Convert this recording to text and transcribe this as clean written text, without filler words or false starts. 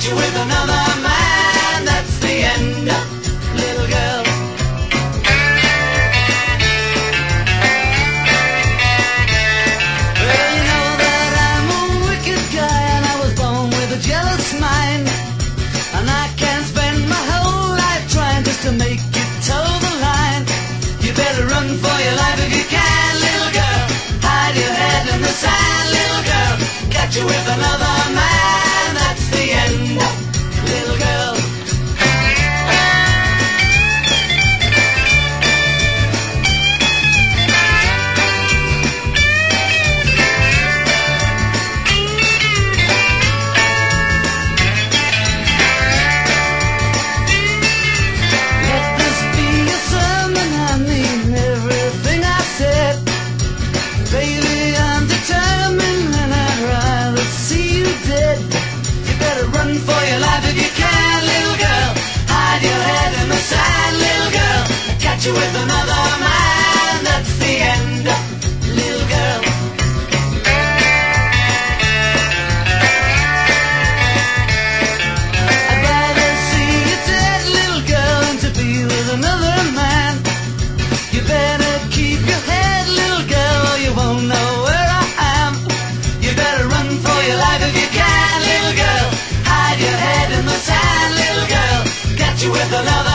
you with another man, that's the end, little girl. Well, you know that I'm a wicked guy, and I was born with a jealous mind, and I can't spend my whole life trying just to make you toe the line. You better run for your life if you can, little girl. Hide your head in the sand, little girl. Catch you with another man, that's the end, little girl. Let this be a sermon, I mean everything I said. Baby, I'm determined and I'd rather see you dead. You better run for your life if you can, little girl. Hide your head in the sand, little girl. Catch you with another man, that's the end, little girl. I'd rather see you dead, little girl, than to be with another man. You better keep your head, little girl, or you won't know where I am. You better run for your life if you can, little girl. Hide your head in the sand, little girl. Catch you with another